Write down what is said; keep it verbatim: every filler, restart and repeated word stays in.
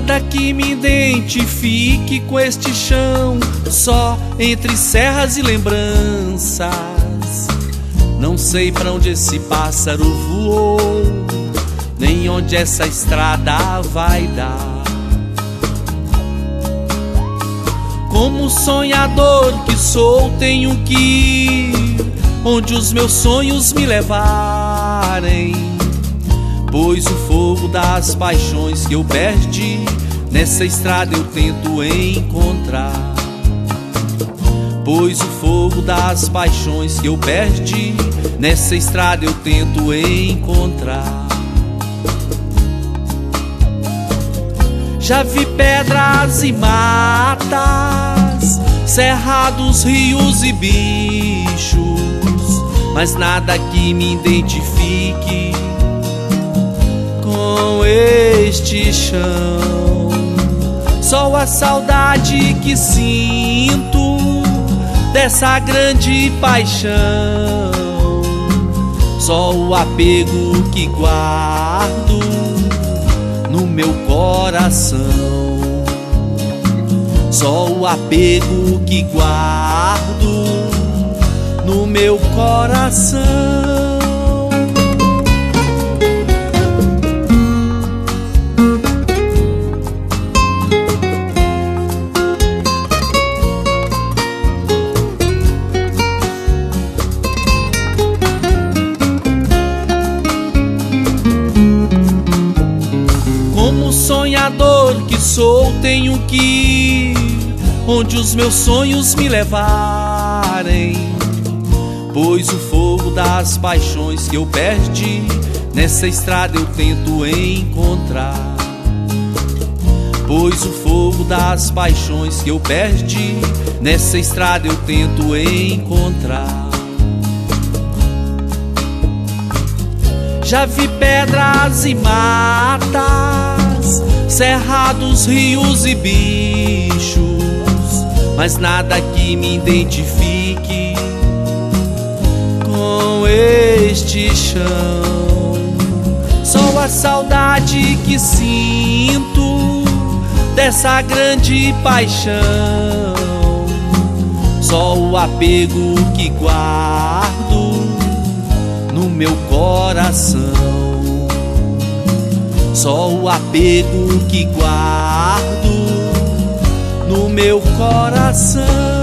nada que me identifique com este chão, só entre serras e lembranças. Não sei pra onde esse pássaro voou, nem onde essa estrada vai dar. Como sonhador que sou, tenho que ir onde os meus sonhos me levarem, pois o fogo das paixões que eu perdi nessa estrada eu tento encontrar. Pois o fogo das paixões que eu perdi nessa estrada eu tento encontrar. Já vi pedras e matas, cerrados, rios e bichos, mas nada que me identifique com este chão. Só a saudade que sinto dessa grande paixão, só o apego que guardo no meu coração, só o apego que guardo no meu coração. Como sonhador que sou, tenho que ir onde os meus sonhos me levarem, pois o fogo das paixões que eu perdi nessa estrada eu tento encontrar. Pois o fogo das paixões que eu perdi nessa estrada eu tento encontrar. Já vi pedras e matas, cerrados, rios e bichos, mas nada que me identifique com este chão. Só a saudade que sinto dessa grande paixão, só o apego que guardo no meu coração, só o apego que guardo no meu coração.